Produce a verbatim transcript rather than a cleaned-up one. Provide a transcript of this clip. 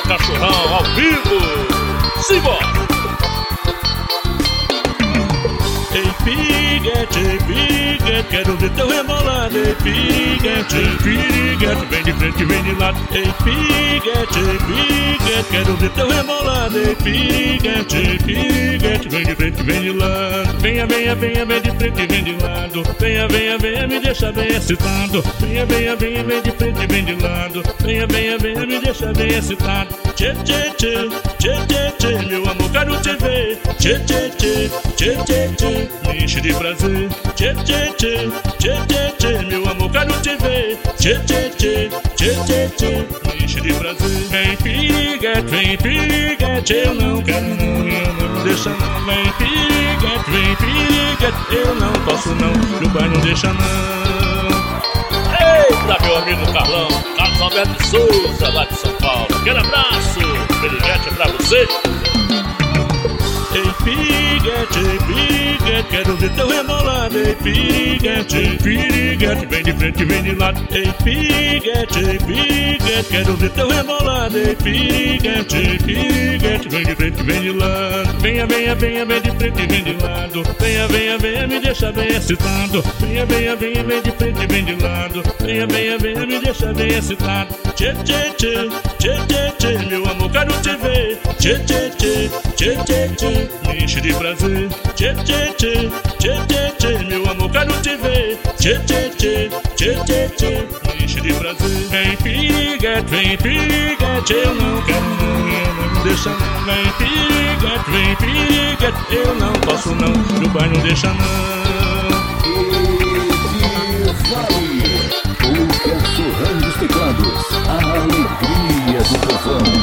Cachorrão ao vivo. Simbora! Ei, piguete, ei, piguete, quero ver teu rebolado. Ei, piguete, ei, piguete, vem de frente, vem de lado. Ei, piguete, ei, piguete, quero ver teu rebolado. Ei, piguete, ei, piguete, vem de frente, vem de lado. Venha, venha, venha, vem de frente, vem de lado. Venha, venha, venha, me deixa bem excitado. Venha, venha, venha, vem de frente, vem de lado. Venha, venha, venha, me deixa bem excitado. Tchê, tchê, tchê, tchê, tchê, tchê, meu amor, quero te ver. Tchê, tchê, tchê, tchê, tchê, tchê, me enche de prazer. Tchê, tchê, tchê, tchê, tchê, tchê, meu amor, quero te ver. Tchê, tchê, tchê, tchê, tchê, tchê, me enche de prazer. Vem piriguete, vem piriguete, eu não quero não, eu não deixa não. Vem piriguete, vem piriguete, eu não posso não, meu pai não deixa não. Eita, meu amigo Carlão, Carlos Alberto de Souza, lá de São Paulo. Aquele abraço, piriguete é pra você. Ei, piguete, ei, piguete, quero ver teu rebolado. Ei, piguete, ei, piguete, vem de frente, vem de lado. Ei, piguete, ei, piguete, quero ver teu rebolado. Ei, piguete, ei, piguete, vem de frente, vem de lado. Venha, venha, venha, vem de frente, vem de lado. Venha, venha, venha, me deixa bem excitado. Venha, venha, venha, vem de frente, vem de lado. Venha, venha, venha, me deixa bem excitado. Tchê, tchê, tchê, tchê, tchê, tchê, meu amor, quero te ver. Tchê, tchê, tchê, tchê, tchê, tchê, me enche de prazer. Tchê, tchê, tchê, tchê, tchê, tchê, meu amor, quero te ver. Tchê, tchê, tchê, tchê, tchê, tchê, me enche de prazer. Vem piriguete, vem piriguete, eu não quero não, eu não deixa não. Vem piriguete, vem piriguete, eu não posso não, meu pai não deixa não. E fale, o Cachorrão dos Teclados, a alegria do povão.